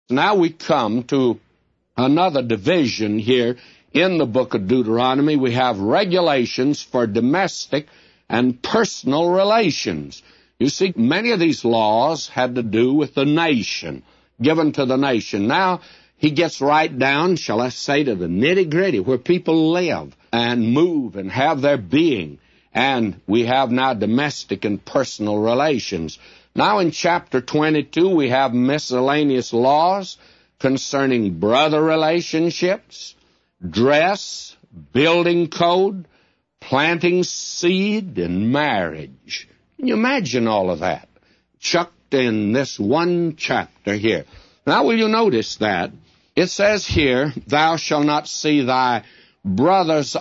Now we come to another division here in the book of Deuteronomy. We have regulations for domestic and personal relations. You see, many of these laws had to do with the nation, given to the nation. Now, he gets right down, shall I say, to the nitty-gritty, where people live and move and have their being. And we have now domestic and personal relations. Now in chapter 22, we have miscellaneous laws concerning brother relationships, dress, building code, planting seed, and marriage. Can you imagine all of that chucked in this one chapter here? Now will you notice that it says here, thou shalt not see thy brother's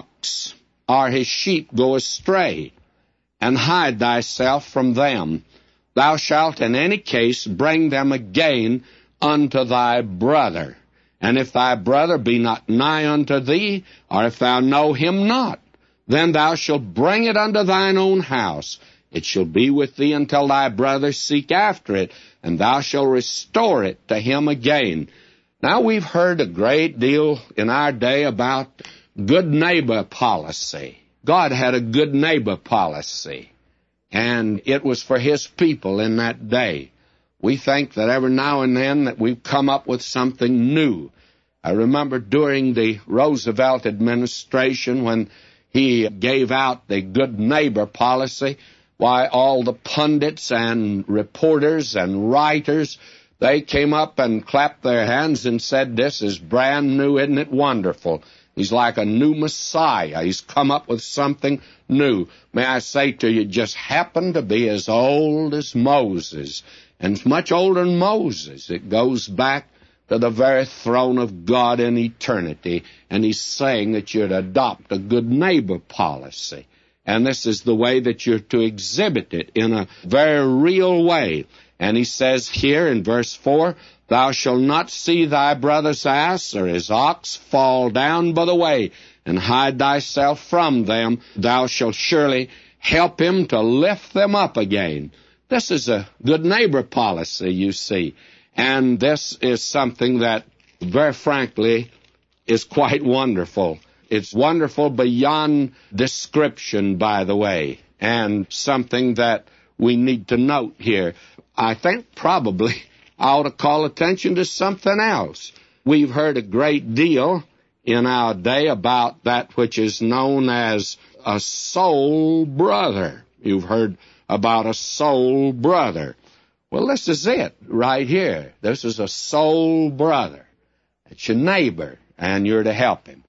ox or his sheep go astray, and hide thyself from them. Thou shalt in any case bring them again unto thy brother. And if thy brother be not nigh unto thee, or if thou know him not, then thou shalt bring it unto thine own house. It shall be with thee until thy brother seek after it, and thou shalt restore it to him again. Now we've heard a great deal in our day about good neighbor policy. God had a good neighbor policy, and it was for his people in that day. We think that every now and then that we've come up with something new. I remember during the Roosevelt administration when he gave out the good neighbor policy, why all the pundits and reporters and writers, they came up and clapped their hands and said, this is brand new, isn't it wonderful? He's like a new Messiah. He's come up with something new. May I say to you, just happened to be as old as Moses, and much older than Moses. It goes back to the very throne of God in eternity, and he's saying that you're to adopt a good neighbor policy. And this is the way that you're to exhibit it in a very real way. And he says here in verse 4, thou shalt not see thy brother's ass or his ox fall down by the way, and hide thyself from them. Thou shalt surely help him to lift them up again. This is a good neighbor policy, you see. And this is something that, very frankly, is quite wonderful. It's wonderful beyond description, by the way, and something that we need to note here. I think probably I ought to call attention to something else. We've heard a great deal in our day about that which is known as a soul brother. You've heard about a soul brother. Well, this is it right here. This is a soul brother. It's your neighbor, and you're to help him.